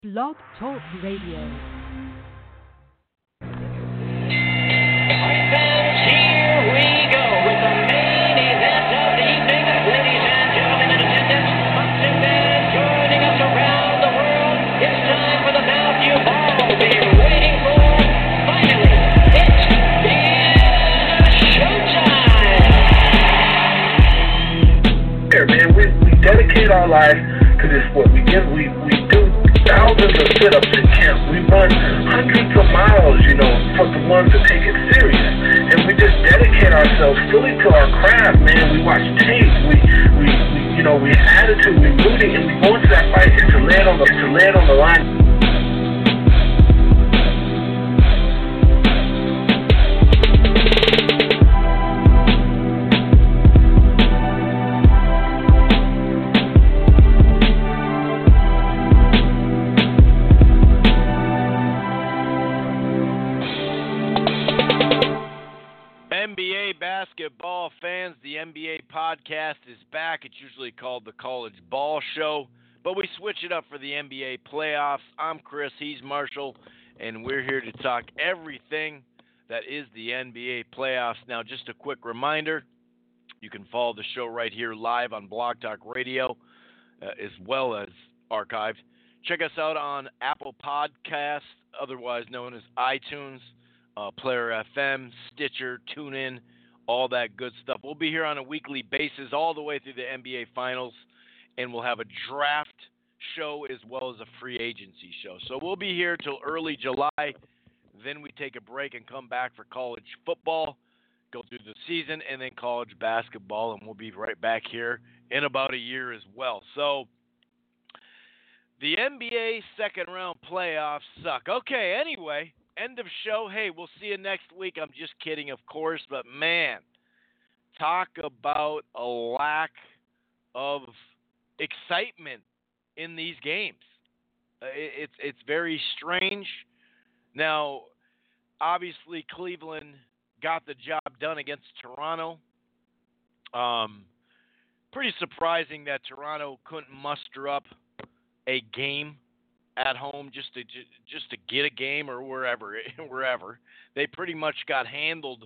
Blog Talk Radio. Here we go with the main event of the evening. Ladies and gentlemen in attendance, boxing fans joining us around the world. It's time for the Matthew Ball we've been waiting for. Finally, it is showtime. Here, man, we dedicate our life to this sport. We do thousands of sit-ups in camp. We run hundreds of miles, for the ones that take it serious. And we just dedicate ourselves fully to our craft, man. We watch tape. We have attitude. We rooting, and we go into that fight to lay it on the line. NBA basketball fans, the NBA podcast is back. It's usually called the College Ball Show, but we switch it up for the NBA playoffs. I'm Chris, he's Marshall, and we're here to talk everything that is the NBA playoffs. Now, just a quick reminder, you can follow the show right here live on Blog Talk Radio, as well as archived. Check us out on Apple Podcasts, otherwise known as iTunes, Player FM, Stitcher, TuneIn, all that good stuff. We'll be here on a weekly basis all the way through the NBA Finals, and we'll have a draft show as well as a free agency show. So we'll be here till early July. Then we take a break and come back for college football, go through the season, and then college basketball, and we'll be right back here in about a year as well. So the NBA second round playoffs suck. Okay, anyway. End of show. Hey, we'll see you next week. I'm just kidding, of course. But, man, talk about a lack of excitement in these games. It's very strange. Now, obviously, Cleveland got the job done against Toronto. Pretty surprising that Toronto couldn't muster up a game at home just to get a game or wherever. They pretty much got handled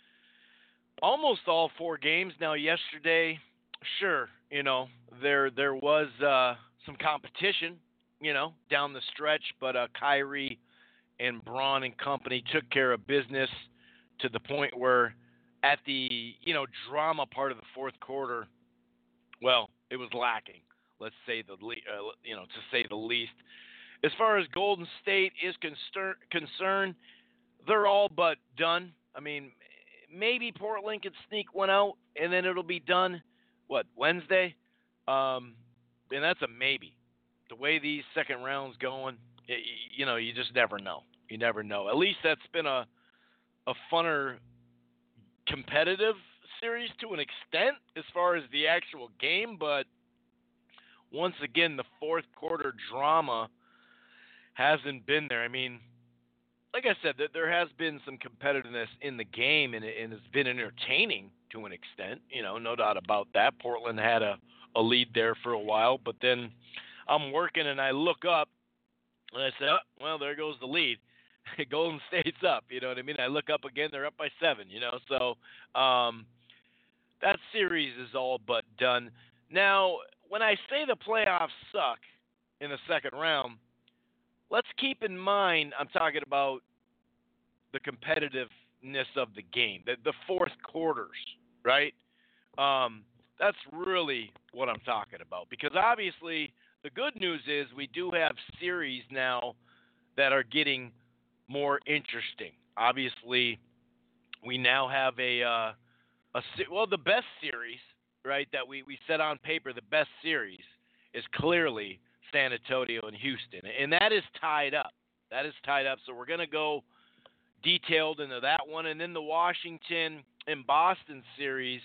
almost all four games. Now yesterday, sure, there was some competition, down the stretch, but Kyrie and Braun and company took care of business to the point where at the, drama part of the fourth quarter, well, it was lacking. Let's say to say the least. As far as Golden State is concerned, they're all but done. I mean, maybe Portland could sneak one out, and then it'll be done, Wednesday? And that's a maybe. The way these second rounds going, you just never know. You never know. At least that's been a funner competitive series to an extent as far as the actual game, but once again, the fourth quarter drama hasn't been there. I mean, like I said, there has been some competitiveness in the game, and it's been entertaining to an extent, no doubt about that. Portland had a lead there for a while, but then I'm working and I look up and I say, oh, well, there goes the lead. Golden State's up, you know what I mean? I look up again, they're up by 7, so that series is all but done. Now, when I say the playoffs suck in the second round, let's keep in mind I'm talking about the competitiveness of the game, the fourth quarters, right? That's really what I'm talking about, because obviously the good news is we do have series now that are getting more interesting. Obviously, we now have the best series, right, that we set on paper, the best series is clearly San Antonio and Houston, and that is tied up. So we're going to go detailed into that one, and then the Washington and Boston series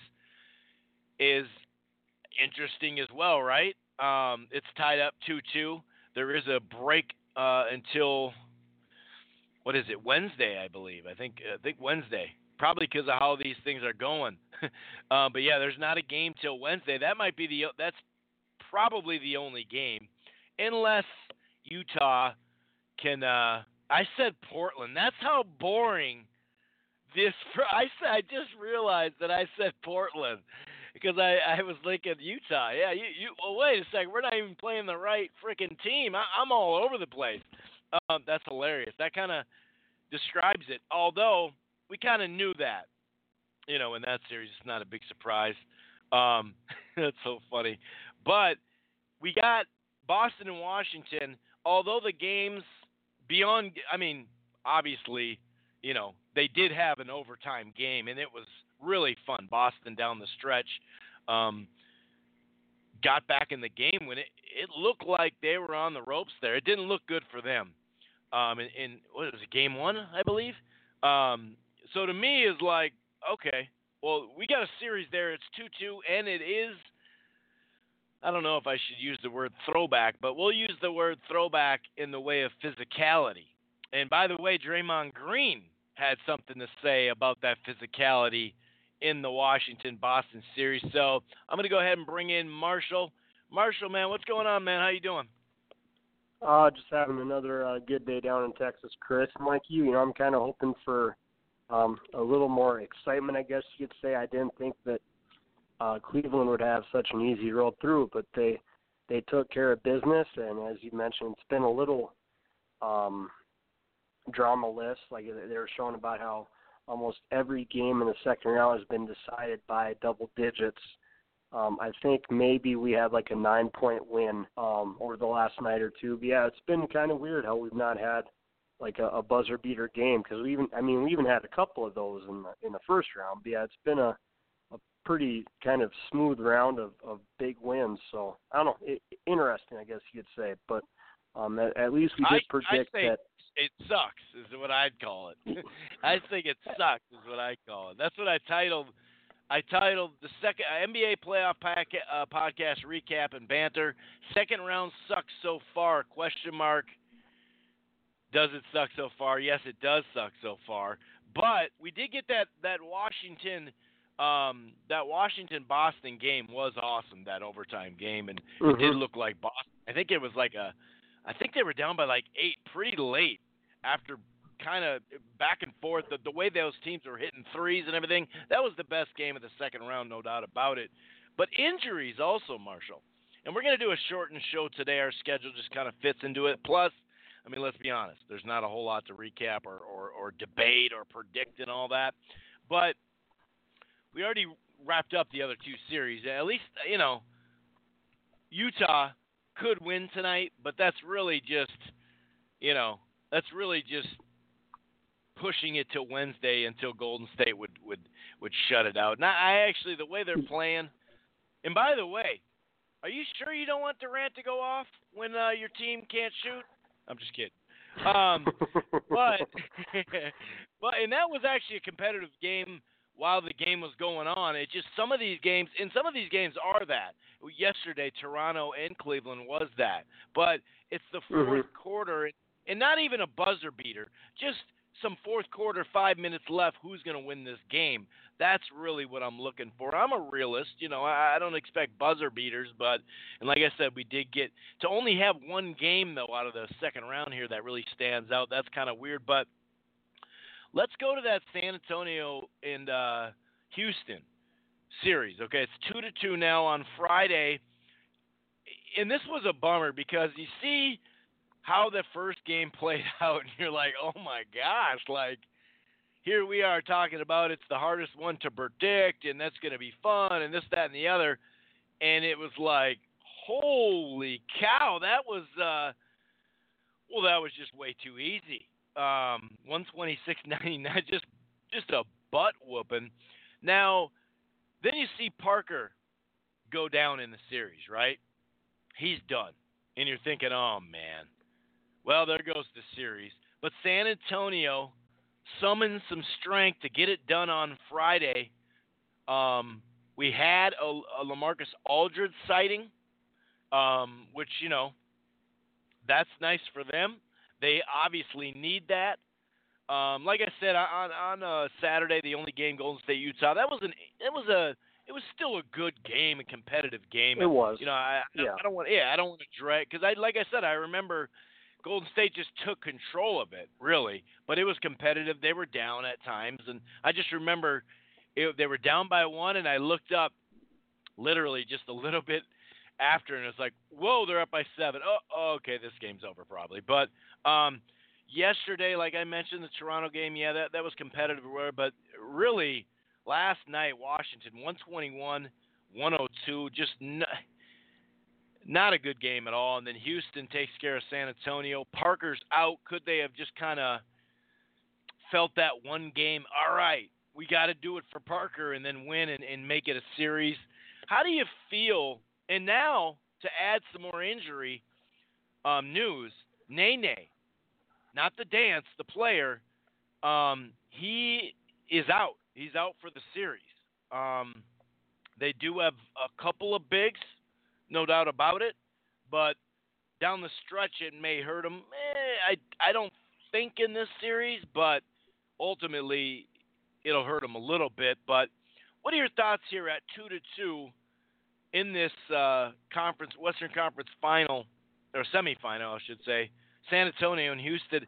is interesting as well, right? It's tied up 2-2. There is a break until Wednesday, I believe. I think Wednesday, probably because of how these things are going. But yeah, there's not a game till Wednesday. That's probably the only game, unless Utah can. I said Portland. That's how boring this. I just realized that I said Portland because I was thinking Utah. Yeah, you. Well, wait a second. We're not even playing the right freaking team. I'm all over the place. That's hilarious. That kind of describes it. Although we kind of knew that, in that series, it's not a big surprise. That's so funny. But we got Boston and Washington. Although the games obviously, they did have an overtime game, and it was really fun. Boston down the stretch got back in the game when it looked like they were on the ropes there. It didn't look good for them. In what was it, game 1, I believe? So to me, is like, okay, well, we got a series there. It's 2-2, and it is, I don't know if I should use the word throwback, but we'll use the word throwback in the way of physicality. And by the way, Draymond Green had something to say about that physicality in the Washington-Boston series. So I'm going to go ahead and bring in Marshall. Marshall, man, what's going on, man? How you doing? Just having another good day down in Texas, Chris. And like you, I'm kind of hoping for a little more excitement, I guess you could say. I didn't think that Cleveland would have such an easy road through, but they took care of business. And as you mentioned, it's been a little drama-less. Like they were showing about how almost every game in the second round has been decided by double digits. I think maybe we had like a 9-point win over the last night or two. But yeah, it's been kind of weird how we've not had like a buzzer beater game, because we even had a couple of those in the first round. But yeah, it's been a pretty kind of smooth round of big wins. So I don't know, interesting, I guess you could say. But at least we did predict that. It sucks is what I'd call it. I think it sucks is what I call it. That's what I titled. I titled the second NBA playoff podcast recap and banter. Second round sucks so far? ? Does it suck so far? Yes, it does suck so far. But we did get that Washington Boston game was awesome. That overtime game, and it did look like Boston. I think it was I think they were down by like 8 pretty late after kind of back and forth. The way those teams were hitting threes and everything, that was the best game of the second round, no doubt about it. But injuries also, Marshall. And we're going to do a shortened show today. Our schedule just kind of fits into it. Plus, let's be honest, there's not a whole lot to recap or debate or predict and all that. But we already wrapped up the other two series. At least, Utah could win tonight, but that's really just pushing it till Wednesday until Golden State would shut it out. Now, the way they're playing, and by the way, are you sure you don't want Durant to go off when your team can't shoot? I'm just kidding. But and that was actually a competitive game while the game was going on. It's just some of these games are that. Yesterday, Toronto and Cleveland was that. But it's the fourth quarter, and not even a buzzer beater, just some fourth quarter, 5 minutes left, who's going to win this game? That's really what I'm looking for. I'm a realist. I don't expect buzzer beaters, and like I said, we did get to only have one game, though, out of the second round here that really stands out. That's kind of weird, but let's go to that San Antonio and Houston series. Okay, it's 2-2 now on Friday, and this was a bummer because you see how the first game played out, and you're like, oh my gosh, like here we are talking about it's the hardest one to predict, and that's going to be fun, and this, that, and the other, and it was like, holy cow, that was just way too easy. 126-99, just a butt whooping. Now, then you see Parker go down in the series, right? He's done, and you're thinking, oh man. Well, there goes the series. But San Antonio summoned some strength to get it done on Friday. We had a LaMarcus Aldridge sighting, which, that's nice for them. They obviously need that. Like I said, on Saturday, the only game, Golden State Utah, it was still a good game, a competitive game. It was. I don't want to drag, because like I said, I remember Golden State just took control of it, really. But it was competitive. They were down at times, and I just remember they were down by 1, and I looked up literally just a little bit after, and it's like, whoa, they're up by 7. Oh, okay, this game's over probably. But yesterday, like I mentioned, the Toronto game, yeah, that was competitive, but really last night, Washington 121-102, just not a good game at all. And then Houston takes care of San Antonio. Parker's out. Could they have just kind of felt that one game, all right, we got to do it for Parker, and then win and make it a series? How do you feel? And now, to add some more injury news, Nene, not the dance, the player, he is out. He's out for the series. They do have a couple of bigs, no doubt about it, but down the stretch it may hurt him. I don't think in this series, but ultimately it'll hurt him a little bit. But what are your thoughts here at 2-2 in this Western Conference final, or semifinal, I should say, San Antonio and Houston?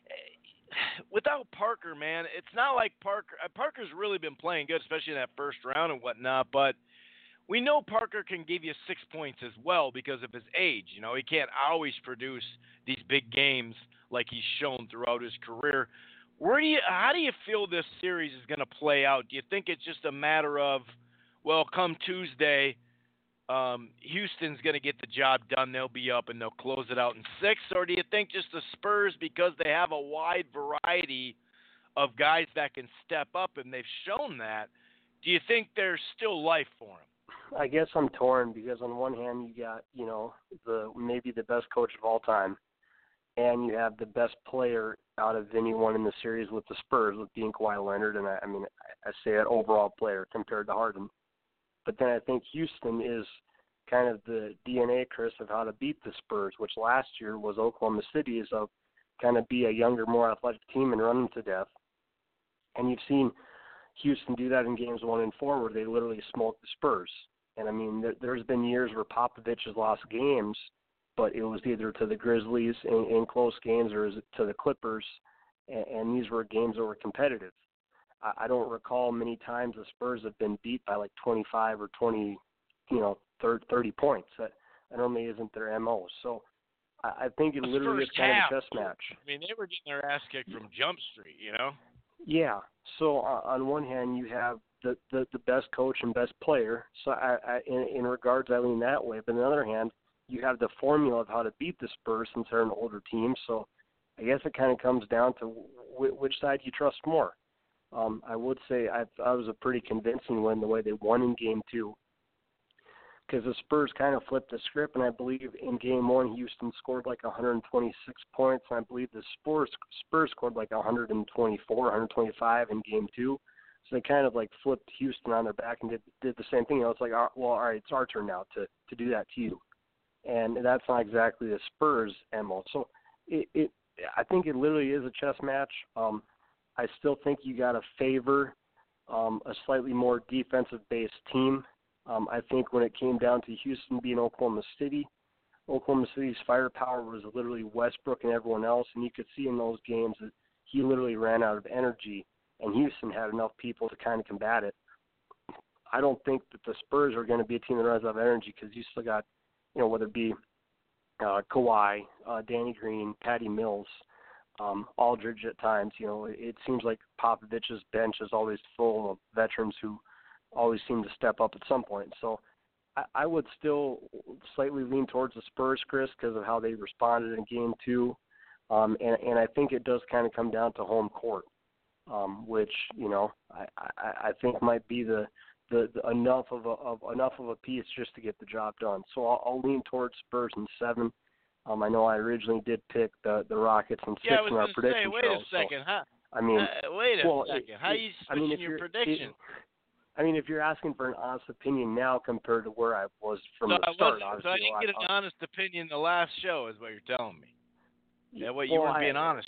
Without Parker, man, it's not like Parker's really been playing good, especially in that first round and whatnot, but we know Parker can give you 6 points as well because of his age. You know, he can't always produce these big games like he's shown throughout his career. How do you feel this series is going to play out? Do you think it's just a matter of, well, come Tuesday, Houston's going to get the job done, they'll be up, and they'll close it out in 6? Or do you think just the Spurs, because they have a wide variety of guys that can step up, and they've shown that, do you think there's still life for them? I guess I'm torn because on one hand you got, maybe the best coach of all time, and you have the best player out of anyone in the series with the Spurs, with being Kawhi Leonard, and I say an overall player compared to Harden. But then I think Houston is kind of the DNA, Chris, of how to beat the Spurs, which last year was Oklahoma City's of kind of be a younger, more athletic team and run them to death. And you've seen Houston do that in games 1 and 4 where they literally smoked the Spurs. And, I mean, there's been years where Popovich has lost games, but it was either to the Grizzlies in close games or to the Clippers, and these were games that were competitive. I don't recall many times the Spurs have been beat by like 25 or 20, 30 points. That normally isn't their MO. So I think it literally is kind of a chess match. I mean, they were getting their ass kicked from Jump Street, you know? Yeah. So on one hand, you have the best coach and best player. So in regards, I lean that way. But on the other hand, you have the formula of how to beat the Spurs since they're an older team. So I guess it kind of comes down to which side you trust more. I would say I was a pretty convincing win the way they won in Game 2, because the Spurs kind of flipped the script, and I believe in Game 1 Houston scored like 126 points, and I believe the Spurs scored like 124, 125 in Game 2. So they kind of like flipped Houston on their back and did the same thing. It's like, well, all right, it's our turn now to do that to you. And that's not exactly the Spurs' MO. So I think it literally is a chess match. I still think you got to favor a slightly more defensive-based team. I think when it came down to Houston being Oklahoma City's firepower was literally Westbrook and everyone else, and you could see in those games that he literally ran out of energy, and Houston had enough people to kind of combat it. I don't think that the Spurs are going to be a team that runs out of energy because you still got, whether it be Kawhi, Danny Green, Patty Mills, Aldridge at times. It seems like Popovich's bench is always full of veterans who always seem to step up at some point. So I would still slightly lean towards the Spurs, Chris, because of how they responded in Game 2. And I think it does kind of come down to home court, which, I think might be the enough of a piece just to get the job done. So I'll lean towards Spurs in 7. I know I originally did pick the Rockets in 6 in our prediction show. Wait a second, so, second. How are you switching your prediction? If you're asking for an honest opinion now compared to where I was from the start, so I didn't get an honest opinion the last show, is what you're telling me. Yeah, you weren't being honest.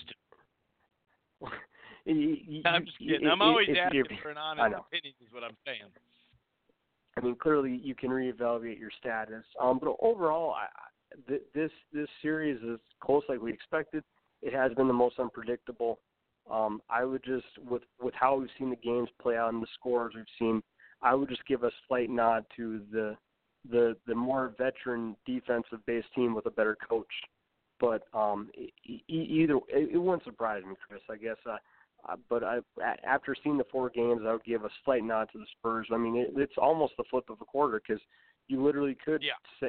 I'm just kidding. I'm always asking for an honest opinion, is what I'm saying. Clearly you can reevaluate your status. But overall, this series is close like we expected. It has been the most unpredictable. I would just, with how we've seen the games play out and the scores we've seen, I would just give a slight nod to the more veteran defensive-based team with a better coach. But either it wouldn't surprise me, Chris. I guess. But after seeing the 4 games, I would give a slight nod to the Spurs. I mean, it's almost the flip of a quarter because you literally could say,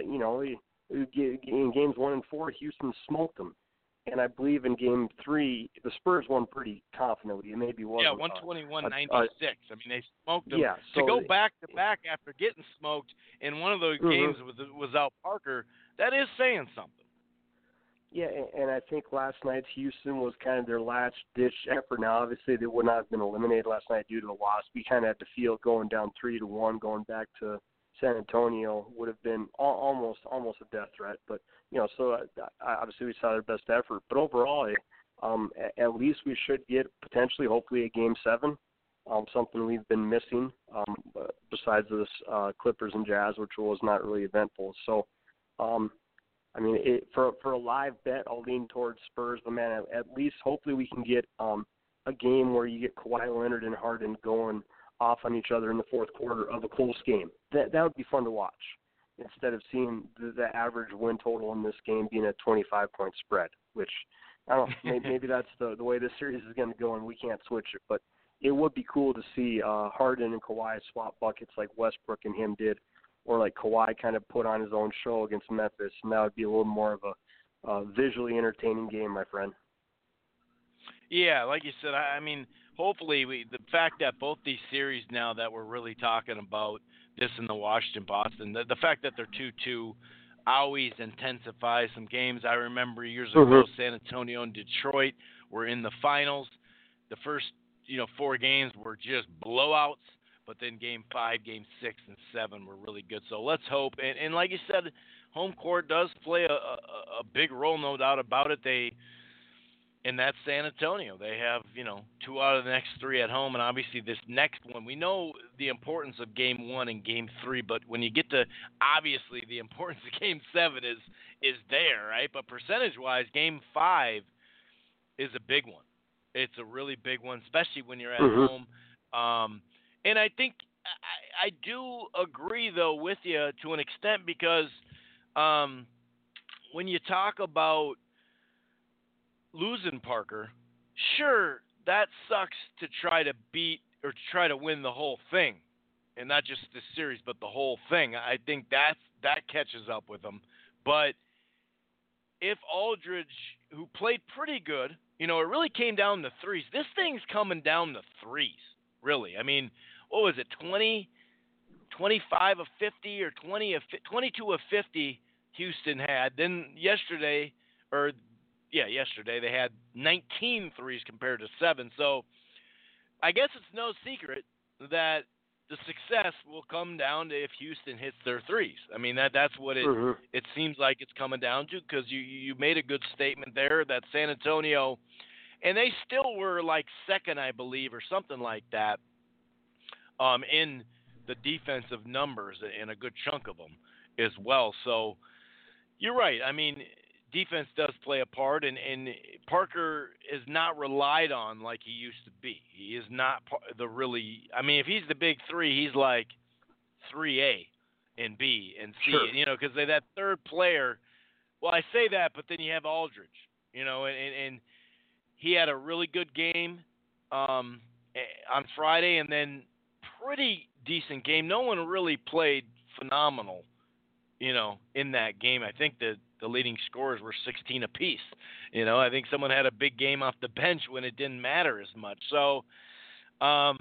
in games 1 and 4, Houston smoked them. And I believe in Game 3, the Spurs won pretty confidently. It maybe was 121-96. I mean, they smoked them. Yeah, so to go back to back after getting smoked in one of those games without Parker, that is saying something. Yeah, and I think last night's Houston was kind of their last-ditch effort. Now, obviously, they would not have been eliminated last night due to the loss. We kind of had to feel going down 3-1, going back to San Antonio would have been almost a death threat. But so obviously we saw their best effort. But overall, at least we should get potentially, hopefully, a Game 7. Something we've been missing besides this Clippers and Jazz, which was not really eventful. So. I mean, for a live bet, I'll lean towards Spurs. But, man, at least hopefully we can get a game where you get Kawhi Leonard and Harden going off on each other in the fourth quarter of a close game. That would be fun to watch instead of seeing the average win total in this game being a 25-point spread, which, I don't know, maybe that's the way this series is going to go and we can't switch it. But it would be cool to see Harden and Kawhi swap buckets like Westbrook and him did, or like Kawhi kind of put on his own show against Memphis, and that would be a little more of a visually entertaining game, my friend. Yeah, like you said, I mean, hopefully the fact that both these series now that we're really talking about, this and the Washington-Boston, the fact that they're 2-2 always intensifies some games. I remember years ago, San Antonio and Detroit were in the finals. The first 4 games were just blowouts. But then Game 5, Game 6, and 7 were really good. So let's hope. And like you said, home court does play a big role, no doubt about it. And that's San Antonio. They have, 2 out of the next 3 at home. And obviously this next one, we know the importance of Game 1 and Game 3. But when you get to, obviously, the importance of Game 7 is there, right? But percentage-wise, Game 5 is a big one. It's a really big one, especially when you're at home. And I think I do agree, though, with you to an extent because when you talk about losing Parker, sure, that sucks to try to beat or to try to win the whole thing, and not just this series, but the whole thing. I think that catches up with them. But if Aldridge, who played pretty good, it really came down to threes. This thing's coming down to threes, really. I mean, what was it, 25 of 50 or 22 of 50 Houston had. Then yesterday they had 19 threes compared to 7. So I guess it's no secret that the success will come down to if Houston hits their threes. I mean, that's what it seems like it's coming down to, because you made a good statement there that San Antonio, and they still were like second, I believe, or something like that, in the defensive numbers, in a good chunk of them as well. So you're right. I mean, defense does play a part, and Parker is not relied on like he used to be. He is not if he's the big 3, he's like 3A and B and C, sure. Because that third player, well, I say that, but then you have Aldridge, and he had a really good game on Friday, and then pretty decent game. No one really played phenomenal, in that game. I think the leading scorers were 16 apiece. I think someone had a big game off the bench when it didn't matter as much. So, I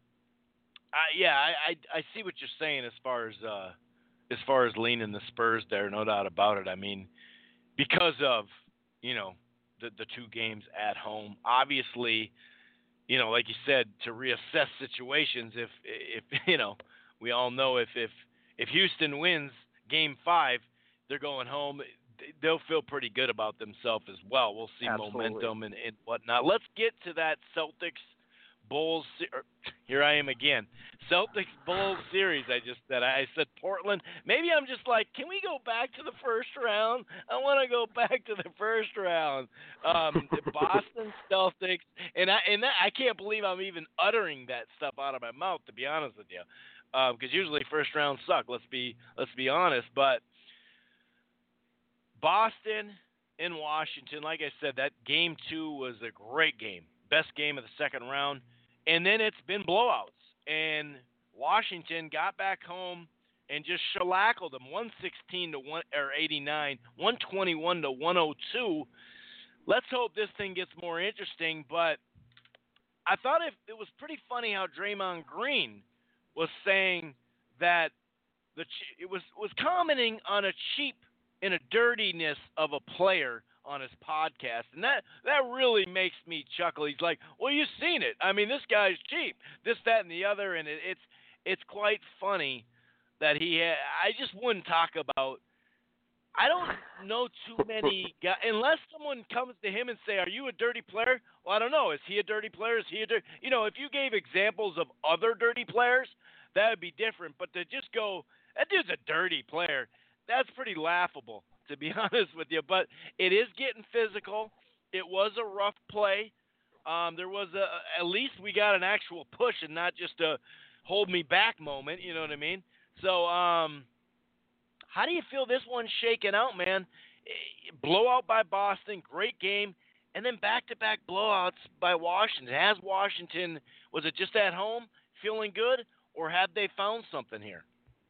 see what you're saying as far as leaning the Spurs there, no doubt about it. I mean, because of, the 2 games at home, obviously, like you said, to reassess situations. If we all know if Houston wins Game 5, they're going home. They'll feel pretty good about themselves as well. We'll see Absolutely. momentum and whatnot. Let's get to that Bulls. Here I am again. Celtics Bulls series. I just said. I said Portland. Maybe I'm just like, can we go back to the first round? I want to go back to the first round. The Boston Celtics, and I can't believe I'm even uttering that stuff out of my mouth, to be honest with you, because usually first rounds suck. Let's be honest. But Boston in Washington, like I said, that game 2 was a great game. Best game of the second round. And then it's been blowouts. And Washington got back home and just shellackled them, 116-89, 121-102. Let's hope this thing gets more interesting. But I thought it was pretty funny how Draymond Green was saying that it was commenting on a cheap and a dirtiness of a player on his podcast, and that really makes me chuckle. He's like, well, you've seen it. I mean, this guy's cheap, this, that, and the other, and it's quite funny that I just wouldn't talk about. I don't know too many guys, unless someone comes to him and say, are you a dirty player? Well, I don't know. Is he a dirty player? Is he a dirty? If you gave examples of other dirty players, that would be different. But to just go, that dude's a dirty player, that's pretty laughable, to be honest with you. But it is getting physical. It was a rough play. There was at least we got an actual push and not just a hold me back moment. You know what I mean? So how do you feel this one's shaking out, man? Blowout by Boston, great game, and then back-to-back blowouts by Washington. Was it just at home feeling good, or have they found something here?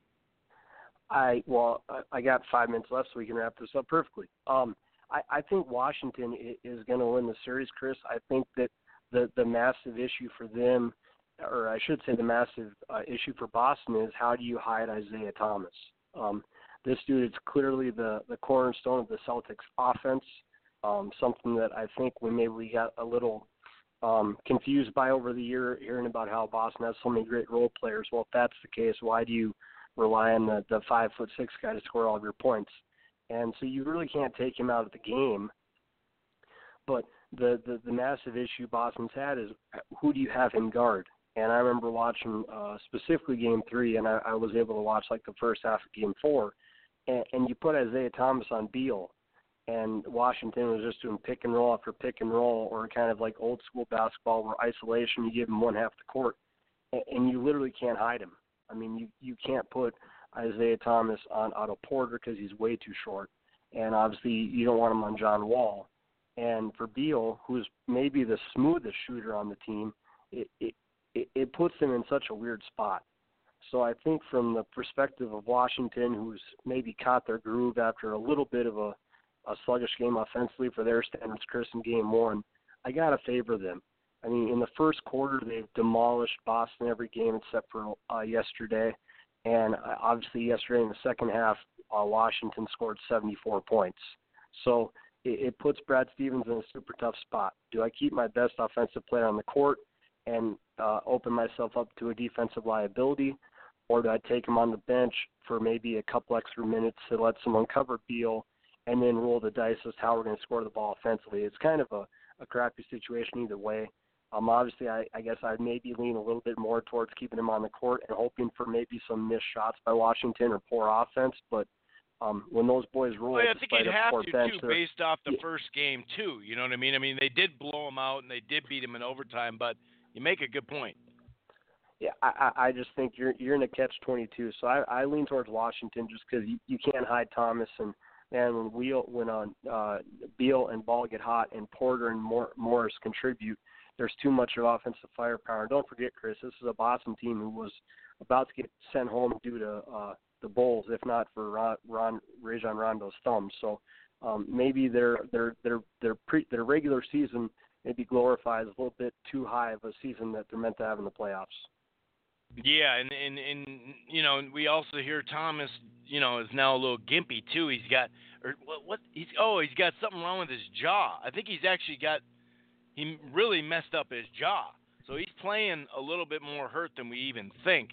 I got 5 minutes left, so we can wrap this up perfectly. I think Washington is going to win the series, Chris. I think that the massive issue for them, or I should say the massive issue for Boston, is how do you hide Isaiah Thomas? This dude is clearly the cornerstone of the Celtics offense, something that I think we got a little confused by over the year, hearing about how Boston has so many great role players. Well, if that's the case, why do you rely on the 5'6" guy to score all of your points? And so you really can't take him out of the game. But the massive issue Boston's had is who do you have him guard? And I remember watching specifically Game 3, and I was able to watch like the first half of Game 4, and you put Isaiah Thomas on Beal, and Washington was just doing pick and roll after pick and roll, or kind of like old school basketball where isolation, you give him one half the court, and you literally can't hide him. I mean, you can't put Isaiah Thomas on Otto Porter because he's way too short. And obviously you don't want him on John Wall. And for Beal, who's maybe the smoothest shooter on the team, it puts him in such a weird spot. So I think from the perspective of Washington, who's maybe caught their groove after a little bit of a sluggish game offensively for their standards, Chris, in Game 1, I got to favor them. I mean, in the first quarter, they've demolished Boston every game except for yesterday. And obviously yesterday in the second half, Washington scored 74 points. So it puts Brad Stevens in a super tough spot. Do I keep my best offensive player on the court and open myself up to a defensive liability, or do I take him on the bench for maybe a couple extra minutes to let someone cover Beal and then roll the dice as to how we're going to score the ball offensively? It's kind of a crappy situation either way. Obviously, I guess I'd maybe lean a little bit more towards keeping him on the court and hoping for maybe some missed shots by Washington or poor offense. But when those boys roll, I think you'd have to, too, based off the first game, too. You know what I mean? I mean, they did blow them out and they did beat them in overtime, but you make a good point. Yeah, I just think you're in a catch-22. So I lean towards Washington just because you can't hide Thomas. And when Beal and Ball get hot and Porter and Morris contribute, there's too much of offensive firepower. And don't forget, Chris, this is a Boston team who was about to get sent home due to the Bulls, if not for Rajon Rondo's thumb. So maybe their regular season maybe glorifies a little bit too high of a season that they're meant to have in the playoffs. Yeah, and you know, we also hear Thomas, you know, is now a little gimpy too. He's got he's got something wrong with his jaw. I think he really messed up his jaw. So he's playing a little bit more hurt than we even think.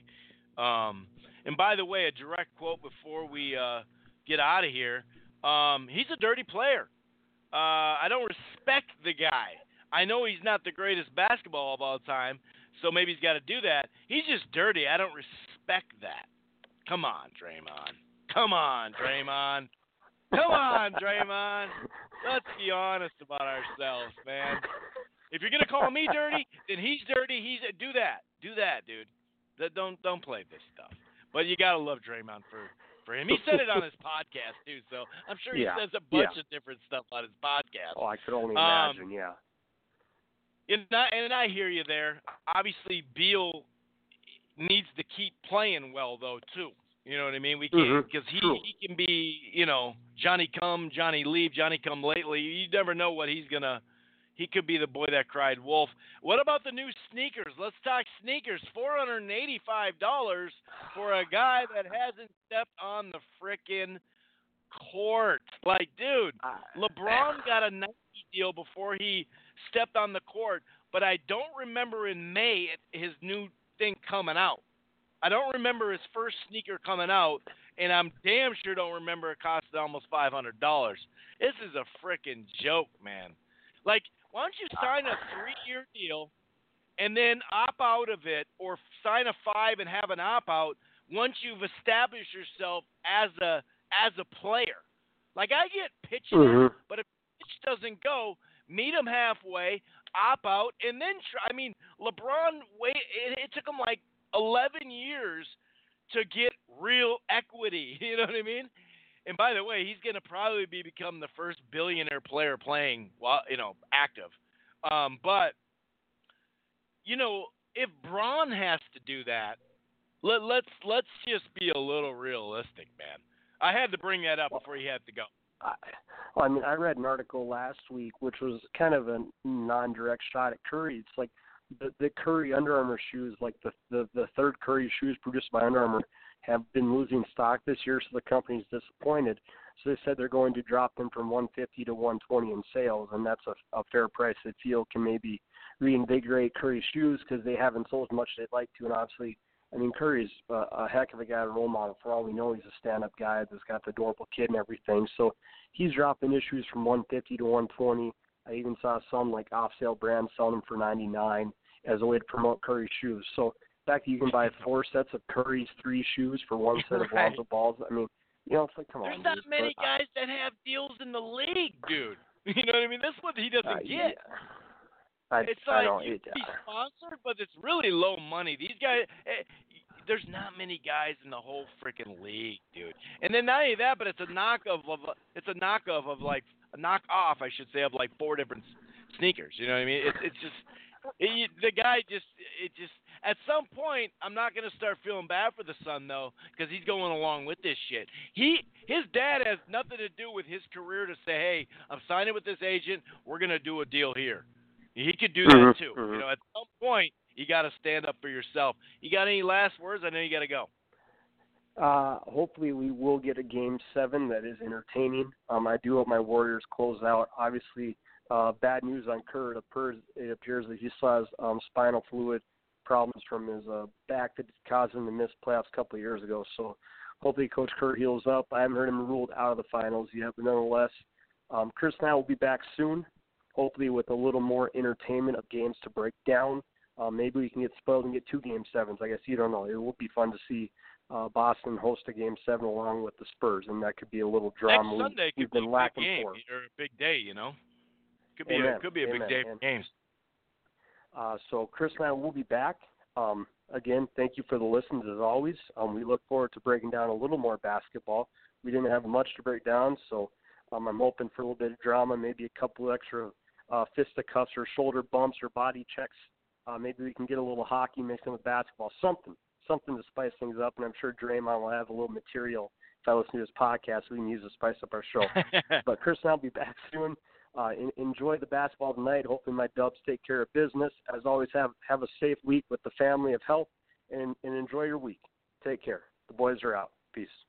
And by the way, a direct quote before we get out of here. He's a dirty player. I don't respect the guy. I know he's not the greatest basketball of all time, so maybe he's got to do that. He's just dirty. I don't respect that. Come on, Draymond. Come on, Draymond. Come on, Draymond. Let's be honest about ourselves, man. If you're gonna call me dirty, then he's dirty. Do that, dude. Don't play this stuff. But you gotta love Draymond for him. He said it on his podcast too, so I'm sure he says a bunch of different stuff on his podcast. Oh, I could only imagine. Yeah. And I hear you there. Obviously, Beal needs to keep playing well though too. You know what I mean? We can't because he can be, Johnny come, Johnny leave, Johnny come lately. You never know what he's gonna. He could be the boy that cried wolf. What about the new sneakers? Let's talk sneakers. $485 for a guy that hasn't stepped on the frickin' court. Like, dude, LeBron got a Nike deal before he stepped on the court, but I don't remember in May his new thing coming out. I don't remember his first sneaker coming out, and I'm damn sure don't remember it costed almost $500. This is a frickin' joke, man. Like, why don't you sign a 3-year deal and then opt out of it, or sign a 5 and have an opt-out once you've established yourself as a player? Like, I get pitching, but if pitch doesn't go, meet him halfway, opt out, and then try. I mean, LeBron, it took him like 11 years to get real equity. You know what I mean? And by the way, he's going to probably become the first billionaire player playing while, active. But, if Braun has to do that, let's just be a little realistic, man. I had to bring that up before you had to go. I read an article last week, which was kind of a non-direct shot at Curry. It's like the Curry Under Armour shoes, like the third Curry shoes produced by Under Armour, have been losing stock this year, so the company's disappointed. So they said they're going to drop them from $150 to $120 in sales, and that's a fair price. They feel can maybe reinvigorate Curry's shoes because they haven't sold as much as they'd like to. And obviously, Curry's a heck of a guy, a role model. For all we know, he's a stand-up guy that's got the adorable kid and everything. So he's dropping his shoes from $150 to $120. I even saw some like off-sale brands selling them for $99 as a way to promote Curry's shoes. So the fact that you can buy 4 sets of Curry's 3 shoes for 1 set of Lonzo Balls, it's like, come on. There's not many guys that have deals in the league, dude. You know what I mean? That's what he doesn't get. It's like you can be sponsored, but it's really low money. These guys, there's not many guys in the whole freaking league, dude. And then not only that, but it's a knockoff I should say, of like 4 different sneakers. You know what I mean? It's just. The guy just at some point, I'm not going to start feeling bad for the son, though, because he's going along with this shit. His dad has nothing to do with his career to say, hey, I'm signing with this agent. We're going to do a deal here. He could do that, too. At some point, you got to stand up for yourself. You got any last words? I know you got to go. Hopefully we will get a Game 7 that is entertaining. I do hope my Warriors close out. Obviously, bad news on Kerr. It appears that he still has spinal fluid problems from his back that caused him to miss playoffs a couple of years ago. So hopefully Coach Kerr heals up. I haven't heard him ruled out of the finals yet, but nonetheless, Chris and I will be back soon, hopefully with a little more entertainment of games to break down. Maybe we can get spoiled and get 2 Game 7s. I guess you don't know. It will be fun to see Boston host a Game 7 along with the Spurs, and that could be a little drama Next Sunday we've been lacking game, for. Or a big day, Could be a big day for games. So Chris and I will be back. Again, thank you for the listens as always. We look forward to breaking down a little more basketball. We didn't have much to break down, so I'm hoping for a little bit of drama, maybe a couple extra fisticuffs or shoulder bumps or body checks. Maybe we can get a little hockey mixed in with basketball, something to spice things up. And I'm sure Draymond will have a little material if I listen to his podcast we can use to spice up our show. But Chris and I will be back soon. Enjoy the basketball tonight. Hopefully my Dubs take care of business. As always, have a safe week with the family of health, and enjoy your week. Take care. The boys are out. Peace.